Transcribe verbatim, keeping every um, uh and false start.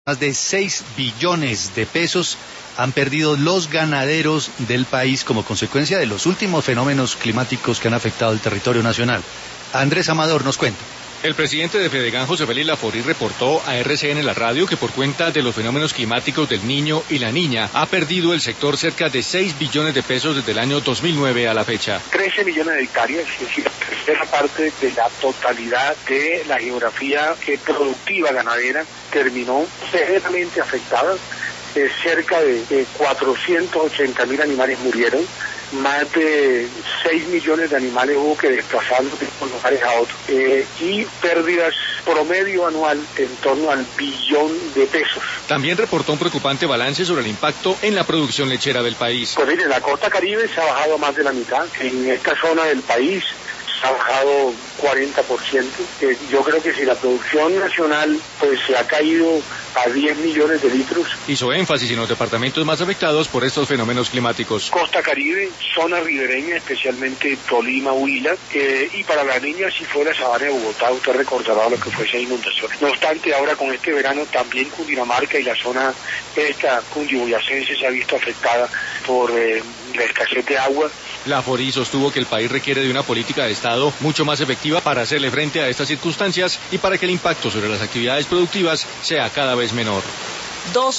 Más de seis billones de pesos han perdido los ganaderos del país como consecuencia de los últimos fenómenos climáticos que han afectado el territorio nacional. Andrés Amador nos cuenta. El presidente de Fedegan, José Félix Laforí, reportó a R C N La Radio que por cuenta de los fenómenos climáticos del Niño y la Niña ha perdido el sector cerca de seis billones de pesos desde el año dos mil nueve a la fecha. trece millones de hectáreas, es decir, la tercera parte de la totalidad de la geografía productiva ganadera terminó severamente afectada. Eh, cerca de, de cuatrocientos ochenta mil animales murieron, más de seis millones de animales hubo que desplazarlos de unos lugares a otros, eh, y pérdidas promedio anual en torno al billón de pesos. También reportó un preocupante balance sobre el impacto en la producción lechera del país. Pues mire, en la costa caribe se ha bajado más de la mitad, en esta zona del país ha bajado cuarenta por ciento. Eh, yo creo que si la producción nacional pues se ha caído a diez millones de litros. Hizo énfasis en los departamentos más afectados por estos fenómenos climáticos. Costa Caribe, zona ribereña, especialmente Tolima, Huila, eh, y para la niña si fue la sabana de Bogotá, usted recordará lo que fue esa inundación. No obstante, ahora con este verano también Cundinamarca y la zona esta cundiboyacense se ha visto afectada por eh, la escasez de agua. Laforí sostuvo que el país requiere de una política de Estado mucho más efectiva para hacerle frente a estas circunstancias y para que el impacto sobre las actividades productivas sea cada vez menor. Dos